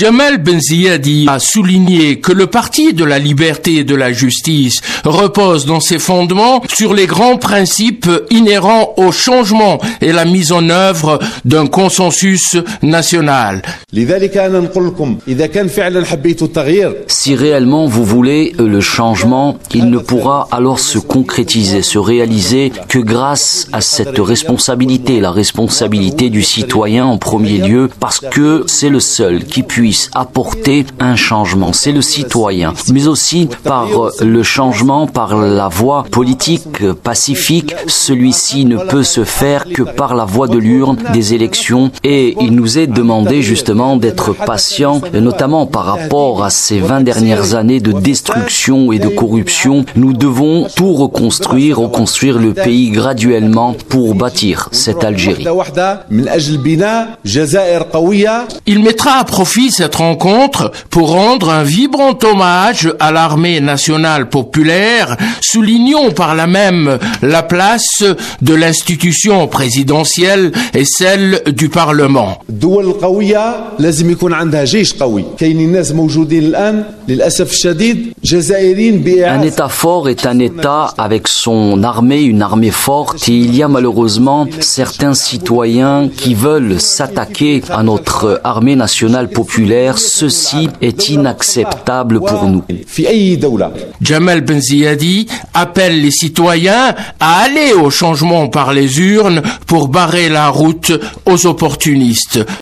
Jamal Benziyadi a souligné que le parti de la liberté et de la justice repose dans ses fondements sur les grands principes inhérents au changement et la mise en œuvre d'un consensus national. Si réellement vous voulez le changement, il ne pourra alors se concrétiser, se réaliser que grâce à cette responsabilité, la responsabilité du citoyen en premier lieu, parce que c'est le seul qui puisse apporter un changement. C'est le citoyen, mais aussi par le changement, par la voie politique, pacifique. Celui-ci ne peut se faire que par la voie de l'urne, des élections, et il nous est demandé justement d'être patient, notamment par rapport à ces 20 dernières années de destruction et de corruption. Nous devons tout reconstruire le pays graduellement pour bâtir cette Algérie. Il mettra à profit cette rencontre pour rendre un vibrant hommage à l'armée nationale populaire, soulignant par là même la place de l'institution présidentielle et celle du Parlement. Un État fort est un État avec son armée, une armée forte, et il y a malheureusement certains citoyens qui veulent s'attaquer à notre armée nationale populaire. Ceci est inacceptable pour nous. Jamal Benziyadi appelle les citoyens à aller au changement par les urnes pour barrer la route aux opportunistes.